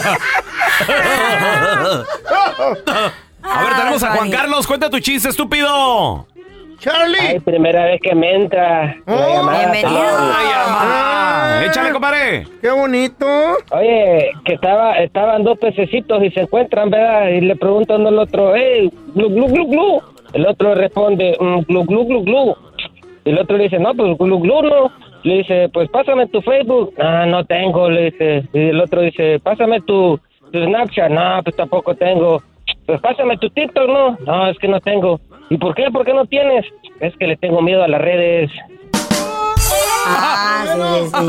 A ver, tenemos a Juan Carlos. Cuenta tu chiste, estúpido. Charlie. Ay, primera vez que me entra la Oh, llamada. bienvenido. perdón. Ay, amá. Ay. Échale, compadre. ¡Qué bonito! Oye, que estaba, estaban dos pececitos y se encuentran, ¿verdad? Y le preguntan al otro, hey, glu, glu, glu, glu. El otro responde, mm, glu, glu, glu, glu. Y el otro le dice, no, pues glu, glu, no. Le dice, pues pásame tu Facebook. Ah, no tengo, le dice. Y el otro dice, pásame tu, tu Snapchat. No, pues tampoco tengo. Pues pásame tu TikTok, ¿no? No, es que no tengo. ¿Y por qué? ¿Por qué no tienes? Es que le tengo miedo a las redes. Ah, sí, sí.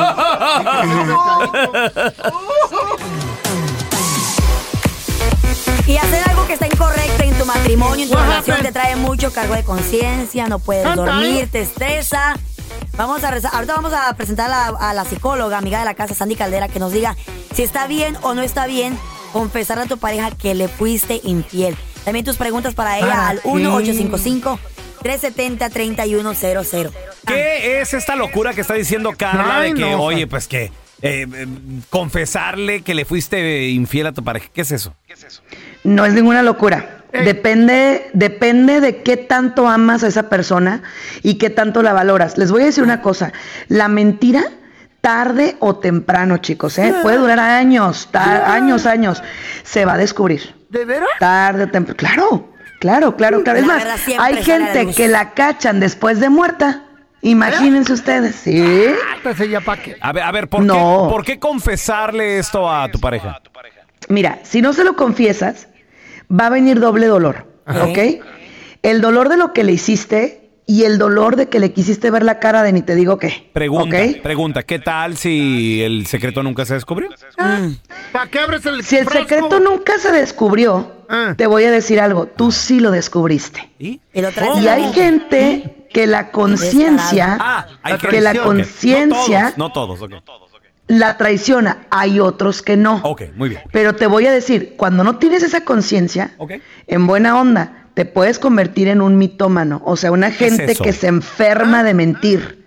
Y hacer algo que está incorrecto en tu matrimonio, en tu relación, te trae mucho cargo de conciencia, no puedes dormir, te estresa. Vamos a rezar. Ahorita vamos a presentar a la, a la psicóloga, amiga de la casa, Sandy Caldera, que nos diga si está bien o no está bien confesarle a tu pareja que le fuiste infiel. También tus preguntas para ella ¿Para al uno ocho cinco cinco, tres siete cero, tres uno cero cero. ¿Qué es esta locura que está diciendo Carla Ay, de que, no, oye, pues que eh, eh, confesarle que le fuiste infiel a tu pareja? ¿Qué es eso? No es ninguna locura. Depende, depende de qué tanto amas a esa persona y qué tanto la valoras. Les voy a decir una cosa. La mentira, tarde o temprano, chicos, ¿eh? Puede durar años, ta- años, años. Se va a descubrir. ¿De veras? Tarde o temprano. Claro, claro, claro, claro. Es La más, verdad siempre hay sale a la gente luz. que la cachan después de muerta. Imagínense ustedes, ¿sí? Entonces ya para qué. A ver, a ver, ¿por, No. qué, ¿por qué confesarle esto a tu pareja? Mira, si no se lo confiesas, va a venir doble dolor, Ajá. ¿ok? El dolor de lo que le hiciste y el dolor de que le quisiste ver la cara de ni te digo qué. Pregunta, ¿ok? pregunta, ¿qué tal si el secreto nunca se descubrió? ¿Para qué abres el Si el frasco? secreto nunca se descubrió, Ah. te voy a decir algo, tú sí lo descubriste. ¿Y? Y lo traes Y en la hay mente. gente que la conciencia, Ah, hay que la ok. conciencia No todos, no todos, ok. la traiciona, hay otros que no. Ok, muy bien. Pero te voy a decir, cuando no tienes esa conciencia, Ok. en buena onda, te puedes convertir en un mitómano, o sea, una ¿Qué es gente eso? que se enferma de mentir.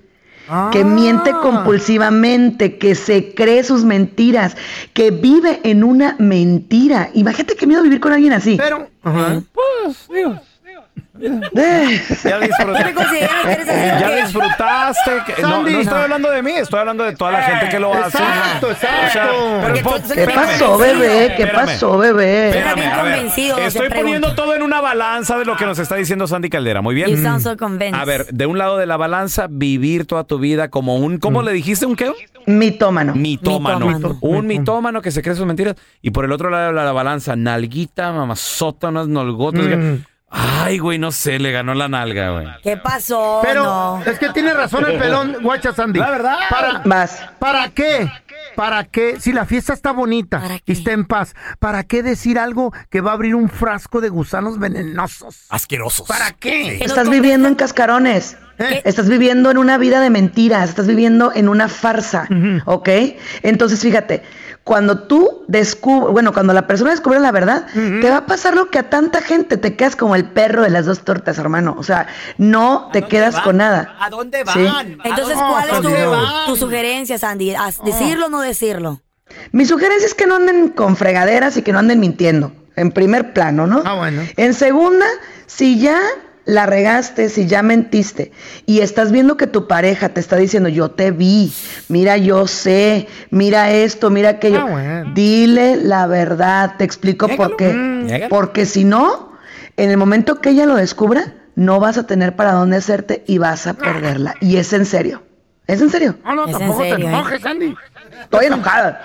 ah. que miente compulsivamente, que se cree sus mentiras, que vive en una mentira. Imagínate qué miedo vivir con alguien así. Pero, uh-huh. pues, digo. Ya, disfrutaste. ya disfrutaste. Que, no, no estoy hablando de mí, estoy hablando de toda la gente que lo hace. Exacto, exacto. O sea, pero, po, ¿Qué espérame, pasó, bebé? ¿Qué espérame, pasó, bebé? Espérame, a ver, estoy poniendo todo en una balanza de lo que nos está diciendo Sandy Caldera. Muy bien. You sound so convinced. A ver, de un lado de la balanza, vivir toda tu vida como un... ¿Cómo mm. le dijiste? ¿Un qué? Mitómano. Mitómano. Mitómano. Un mitómano que se cree sus mentiras. Y por el otro lado de la balanza, nalguita, mamazota, unas nalgotas. Mm. Ay, güey, no sé, le ganó la nalga, güey. ¿Qué pasó? Pero no. es que tiene razón el pelón, guacha Sandy. La verdad. Para, Vas. ¿Para qué? ¿Para qué? Si la fiesta está bonita y está en paz, ¿para qué decir algo que va a abrir un frasco de gusanos venenosos? Asquerosos. ¿Para qué? Estás viviendo en cascarones. ¿Eh? Estás viviendo en una vida de mentiras. Estás viviendo en una farsa. Uh-huh. ¿Ok? Entonces, fíjate. Cuando tú descubres, bueno, cuando la persona descubre la verdad, uh-huh. te va a pasar lo que a tanta gente, te quedas como el perro de las dos tortas, hermano. O sea, no te quedas van? con nada. ¿A dónde van? ¿Sí? Entonces, ¿cuál es tu, tu sugerencia, Sandy? ¿Decirlo o no decirlo? Mi sugerencia es que no anden con fregaderas y que no anden mintiendo. En primer plano, ¿no? Ah, bueno. En segunda, si ya la regaste, si ya mentiste y estás viendo que tu pareja te está diciendo, yo te vi, mira, yo sé, mira esto, mira aquello, ah, bueno. Dile la verdad, te explico Llegalo. por qué. Mm. Porque si no, en el momento que ella lo descubra, no vas a tener para dónde hacerte y vas a perderla. Y es en serio. ¿Es en serio? No, no, ¿Es tampoco en serio, te enojes, eh? Andy. Estoy enojada.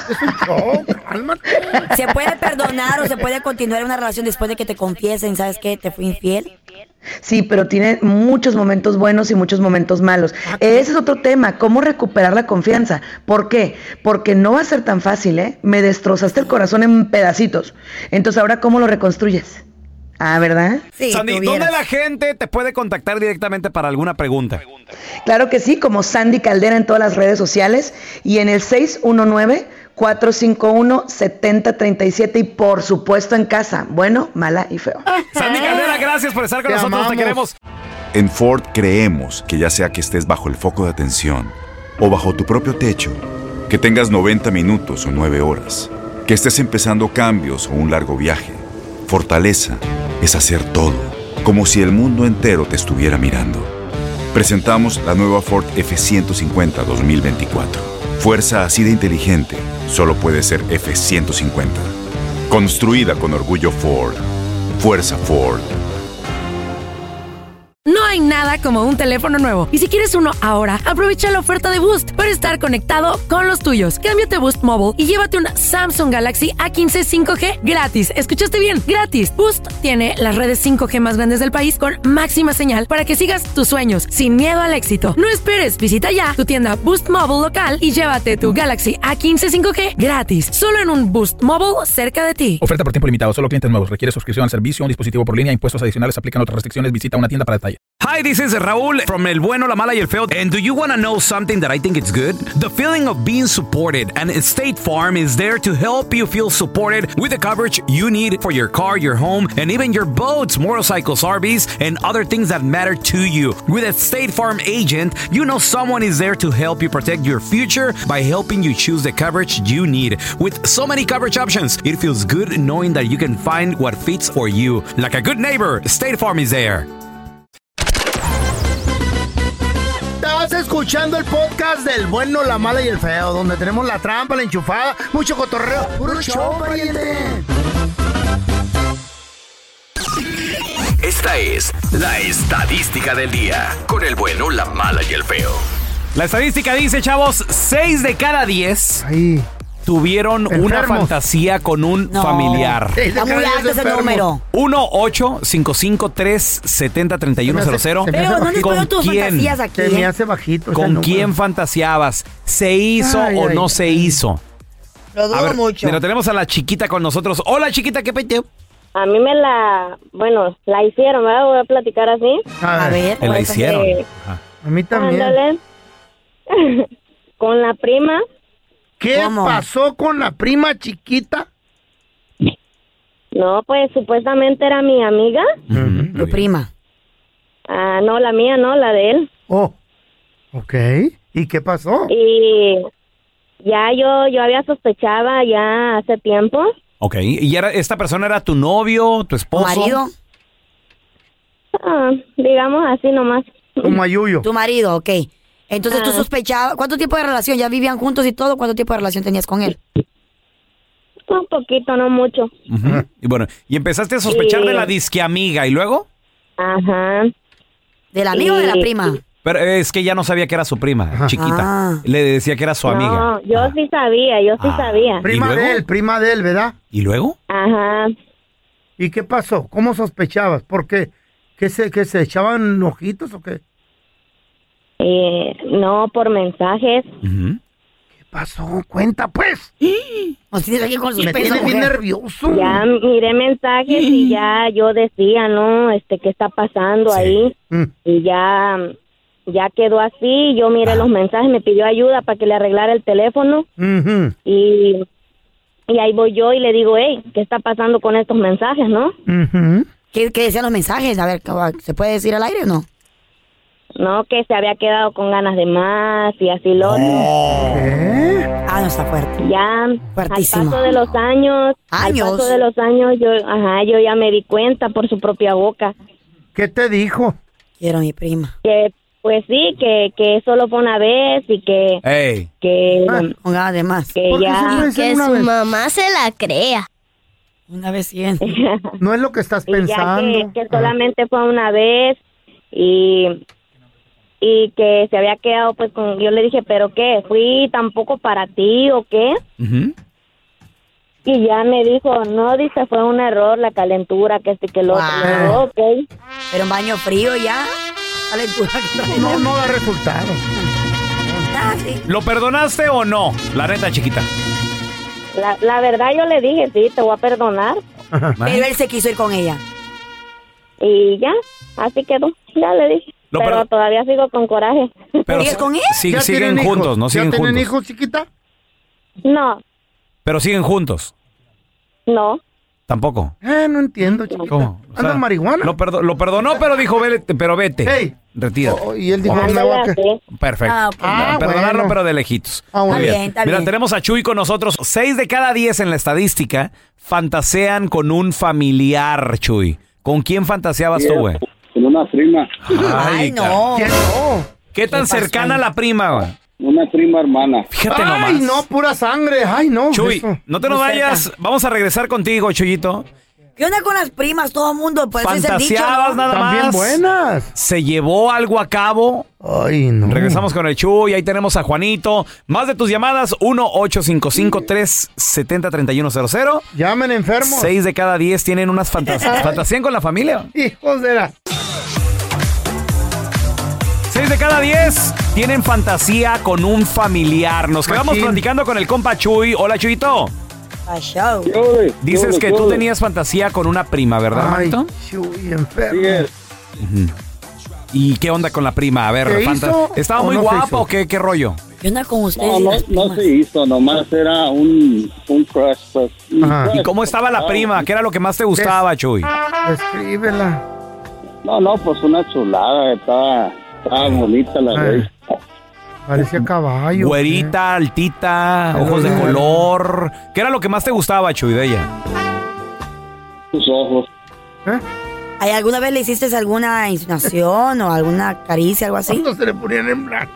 ¿Se puede perdonar o se puede continuar una relación después de que te confiesen, sabes qué, te fui infiel? Sí, pero tiene muchos momentos buenos y muchos momentos malos. Ese es otro tema, cómo recuperar la confianza. ¿Por qué? Porque no va a ser tan fácil, ¿eh? Me destrozaste el corazón en pedacitos. Entonces, ¿ahora cómo lo reconstruyes? Ah, ¿verdad? Sí, Sandy, ¿dónde la gente te puede contactar directamente para alguna pregunta? Claro que sí, como Sandy Caldera en todas las redes sociales y en el seis uno nueve, cuatro cinco uno, siete cero tres siete y por supuesto en casa, bueno, mala y feo. Sandy Caldera, gracias por estar con te nosotros, amamos. Te queremos. En Ford creemos que ya sea que estés bajo el foco de atención o bajo tu propio techo, que tengas noventa minutos o nueve horas, que estés empezando cambios o un largo viaje, fortaleza es hacer todo, como si el mundo entero te estuviera mirando. Presentamos la nueva Ford F ciento cincuenta dos mil veinticuatro. Fuerza así de inteligente solo puede ser F ciento cincuenta. Construida con orgullo Ford. Fuerza Ford. No hay nada como un teléfono nuevo. Y si quieres uno ahora, aprovecha la oferta de Boost para estar conectado con los tuyos. Cámbiate a Boost Mobile y llévate un Samsung Galaxy A quince cinco G gratis. ¿Escuchaste bien? Gratis. Boost tiene las redes cinco G más grandes del país con máxima señal para que sigas tus sueños sin miedo al éxito. No esperes, visita ya tu tienda Boost Mobile local y llévate tu Galaxy A quince cinco G gratis. Solo en un Boost Mobile cerca de ti. Oferta por tiempo limitado, solo clientes nuevos. Requiere suscripción al servicio, un dispositivo por línea, impuestos adicionales, aplican otras restricciones. Visita una tienda para detalle. Hi, this is Raúl from El Bueno, La Mala y El Feo. And do you want to know something that I think is good? The feeling of being supported. And State Farm is there to help you feel supported with the coverage you need for your car, your home, and even your boats, motorcycles, R Vs, and other things that matter to you. With a State Farm agent, you know someone is there to help you protect your future by helping you choose the coverage you need. With so many coverage options, it feels good knowing that you can find what fits for you. Like a good neighbor, State Farm is there. Estás escuchando el podcast del Bueno, La Mala y El Feo, donde tenemos la trampa, la enchufada, mucho cotorreo. ¡Puro show, pariente! Esta es la estadística del día, con el Bueno, La Mala y El Feo. La estadística dice, chavos, seis de cada diez Ay. tuvieron Enfermos. una fantasía con un No. familiar. Está muy alto ese número. uno ocho cinco cinco tres siete cero tres uno cero cero. Se me hace Pero, ¿dónde bajito. fueron tus quién? fantasías aquí? Se me eh? hace bajito. ese ¿Con número. quién fantaseabas? ¿Se hizo Ay, o ay, no ay. se hizo? Lo A dudo ver, mucho. mira, tenemos a la chiquita con nosotros. Hola, chiquita, ¿qué peteo? A mí me la, bueno, la hicieron, ¿verdad? Voy a platicar así. A ver. Me la pues, hicieron. eh, A mí también. Ándale. Con la prima. ¿Qué ¿Cómo? pasó con la prima chiquita? No, pues supuestamente era mi amiga. Tu prima. Ah, no, la mía, no, la de él. Oh, ok. ¿Y qué pasó? Y ya yo, yo había sospechado ya hace tiempo. Ok, ¿y era, esta persona era tu novio, tu esposo? ¿Tu marido? Ah, digamos así nomás. Tu mayuyo. Tu marido, ok. Entonces Ah. tú sospechabas, ¿cuánto tiempo de relación? ¿Ya vivían juntos y todo? ¿Cuánto tiempo de relación tenías con él? Un poquito, no mucho. Ujú. Y bueno, y empezaste a sospechar Sí. de la disque amiga, ¿y luego? Ajá. ¿Del amigo o de la Y- prima? Pero es que ya no sabía que era su prima, chiquita. Ah. Le decía que era su amiga. No, yo sí sabía, yo sí Ah. sabía. Prima luego? de él, prima de él, ¿verdad? ¿Y luego? Ajá. ¿Y qué pasó? ¿Cómo sospechabas? ¿Por qué? ¿Que se, que se echaban ojitos o qué? Eh, no, por mensajes. ¿Qué pasó? Cuenta, pues. Nos tienes aquí con Me suspenso, tiene bien mujer. nervioso. Ya miré mensajes y ya yo decía, ¿no? Este, ¿qué está pasando ahí? Mm. Y ya, ya quedó así. Yo miré los mensajes, me pidió ayuda para que le arreglara el teléfono. Ujú, Y, y ahí voy yo y le digo, hey, ¿qué está pasando con estos mensajes, no? ujú. ¿Qué, ¿Qué decían los mensajes? A ver, ¿se puede decir al aire o no? No, que se había quedado con ganas de más y así lo otro. ¿Qué? Ah, no, está fuerte. Ya, Fuertísimo. al paso de los años, Años. al paso de los años, yo, ajá, yo ya me di cuenta por su propia boca. ¿Qué te dijo? Quiero a mi prima. Que, pues sí, que, que solo fue una vez y que, Ey. que, Con ganas de más. que ya... Que su mamá se la crea. Una vez cien. No es lo que estás Y ya pensando. que, que solamente fue una vez y... y que se había quedado pues con, yo le dije, ¿pero qué? ¿Fui tampoco para ti o qué? Ujú. Y ya me dijo, no, dice, fue un error, la calentura, que este, que lo otro. Wow. Le digo, ok. Pero un baño frío ya. Calentura que trae. No, no da resultado. Ah, sí. ¿Lo perdonaste o no? La neta, chiquita. La, la verdad yo le dije, sí, te voy a perdonar. Pero él se quiso ir con ella. Y ya, así quedó, ya le dije. Lo Pero perdo- todavía sigo con coraje. Pero ¿Sigues con él? sí- ¿Ya siguen tienen juntos, hijos? ¿no? Siguen ¿Ya tienen juntos. hijos, chiquita? No, Pero siguen juntos. no. Tampoco. Eh, no entiendo, chiquita. ¿Cómo? O sea, ¿Andas marihuana? Lo, perdo- lo perdonó, pero dijo, vete, pero vete. Hey. Retira. Oh, y él dijo, Ándale, me voy a... así. Perfecto. Ah, ok. Ah, Perdonarlo, bueno. pero de lejitos. Ah, bueno. Muy Está bien, está Mira, bien. tenemos a Chuy con nosotros. Seis de cada diez en la estadística fantasean con un familiar, Chuy. ¿Con quién fantaseabas tú, güey? Con una prima, Ay, no. ¿Quién no? ¿Qué tan pasó cercana ahí? la prima, güey? una prima hermana. Fíjate Ay, nomás. no, pura sangre. Ay, no. Chuy, eso. no te nos Muy vayas. cerca. Vamos a regresar contigo, Chuyito. ¿Qué onda con las primas? Todo el mundo, pues eso es el dicho, Fantaseabas ¿no? nada También más. buenas. Se llevó algo a cabo. Ay, no. Regresamos con el Chuy, ahí tenemos a Juanito. Más de tus llamadas, uno ocho cinco cinco, tres siete cero, tres uno cero cero. Llamen enfermos. Seis de cada diez tienen unas fantasías. ¿Fantasían con la familia? Hijos de la... Seis de cada diez tienen fantasía con un familiar. Nos quedamos Machín. platicando con el compa Chuy. Hola, Chuyito. Pa' show. Dices que tú tenías fantasía con una prima, ¿verdad, Ay, Juanito? Chuy, enfermo. ¿Y qué onda con la prima? A ver, ¿Se fanta- hizo ¿estaba o muy no se guapa hizo? o qué, qué rollo? ¿Qué onda con ustedes No, y no, las no primas? se hizo, nomás era un, un crush. Pues, un Ajá. crush. ¿Y cómo estaba la Ah, prima? ¿Qué era lo que más te gustaba, Chuy? Escríbela. No, no, pues una chulada, estaba, estaba bonita la Ay. vez. Parecía caballo. Güerita, altita, ojos de Eh. color. ¿Qué era lo que más te gustaba, Chuy, de ella? Sus ojos. ¿Eh? ¿Hay alguna vez le hiciste alguna insinuación o alguna caricia, algo así? ¿Cuándo se le ponían en blanco?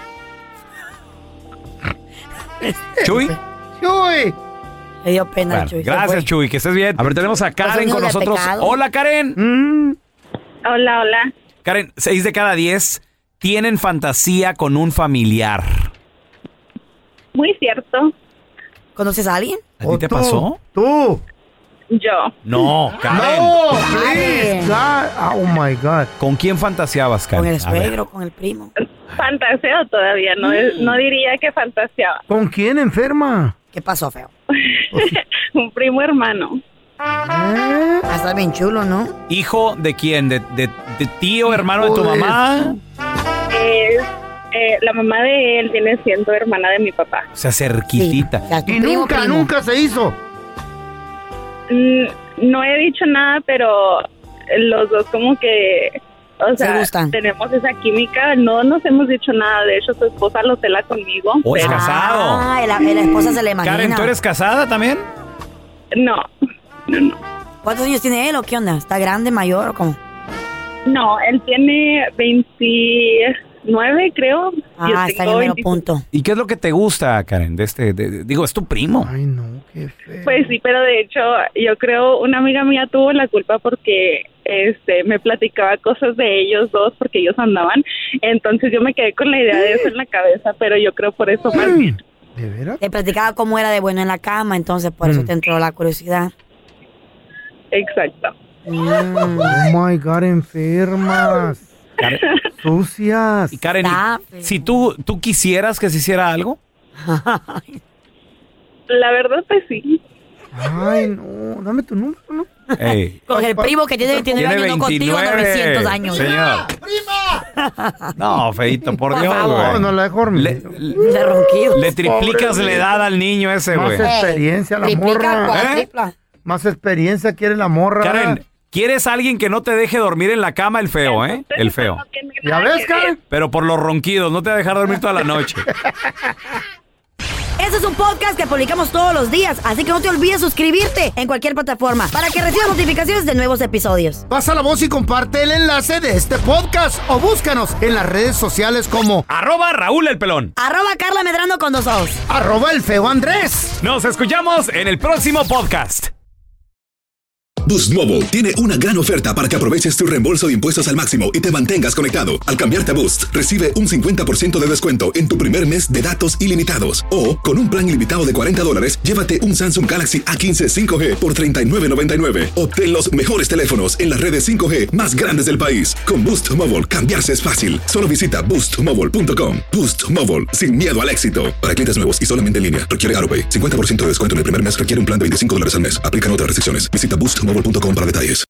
Chuy. Chuy. Le dio pena, Bueno, Chuy. se gracias, fue. Chuy, que estés bien. A ver, tenemos a Karen reunión con de nosotros. pecado. Hola, Karen. Mm. Hola, hola. Karen, seis de cada diez tienen fantasía con un familiar. Muy cierto. ¿Conoces a alguien? ¿A ti ¿O te tú? pasó? Tú. Yo. No, Karen. No, please. God. Oh, my God. ¿Con quién fantaseabas, Karen? ¿Con el A ver. suegro, con el primo? Fantaseo todavía, no, es- no diría que fantaseaba. ¿Con quién, enferma? ¿Qué pasó, feo? Un primo hermano. ¿Eh? Ah, está bien chulo, ¿no? ¿Hijo de quién? ¿De, de- de tío, hermano de tu Hijo de mamá? Es, eh, la mamá de él viene siendo hermana de mi papá. O sea, cerquitita. O sea, tu Y primo, nunca, primo. nunca se hizo. Mm, No he dicho nada, pero los dos como que O sea, tenemos esa química, no nos hemos dicho nada. De hecho, su esposa lo cela conmigo. ¿O es pero- casado? Ah, la, la esposa se le imagina. Karen, ¿tú eres casada también? No, no, no. ¿Cuántos años tiene él o qué onda? ¿Está grande, mayor o cómo? No, él tiene veintinueve, creo. Ah, Yo está tengo en mero veinte. punto. ¿Y qué es lo que te gusta, Karen? De este, de- de- digo, es tu primo. Ay, no, qué feo. Pues sí, pero de hecho, yo creo una amiga mía tuvo la culpa porque este me platicaba cosas de ellos dos porque ellos andaban. Entonces yo me quedé con la idea de eso en la cabeza, pero yo creo por eso más bien. ¿De veras? Te platicaba cómo era de bueno en la cama, entonces por eso te entró la curiosidad. Exacto. Oh my God, enfermas. Sucias. Y Karen, ¿y si tú, tú quisieras que se hiciera algo? La verdad, pues sí. Ay, no, dame tu número, ¿no? Ey. Con el primo que tiene veintinueve Tiene años, no contigo veintinueve, novecientos años. señor. No, feito, por Dios, favor, güey. no la dejo dormir. Le, De ronquidos. le triplicas Pobre la edad al niño ese, Más güey. experiencia la Triplica, morra. cuatripla. Más experiencia quiere la morra. Karen, ¿quieres a alguien que no te deje dormir en la cama? El feo, ¿eh? El feo. ¿Ya ves, Karen? Pero por los ronquidos, no te va a dejar dormir toda la noche. Este es un podcast que publicamos todos los días, así que no te olvides suscribirte en cualquier plataforma para que recibas notificaciones de nuevos episodios. Pasa la voz y comparte el enlace de este podcast o búscanos en las redes sociales como Arroba Raúl el Pelón. Arroba Carla Medrano con dos ojos. arroba el feo Andrés. Nos escuchamos en el próximo podcast. Boost Mobile tiene una gran oferta para que aproveches tu reembolso de impuestos al máximo y te mantengas conectado. Al cambiarte a Boost, recibe un cincuenta por ciento de descuento en tu primer mes de datos ilimitados. O, con un plan ilimitado de cuarenta dólares, llévate un Samsung Galaxy A quince cinco G por treinta y nueve noventa y nueve. Obtén los mejores teléfonos en las redes cinco G más grandes del país. Con Boost Mobile, cambiarse es fácil. Solo visita boost mobile punto com. Boost Mobile, sin miedo al éxito. Para clientes nuevos y solamente en línea, requiere AutoPay. cincuenta por ciento de descuento en el primer mes requiere un plan de veinticinco dólares al mes. Aplican otras restricciones. Visita boost mobile punto com para detalles.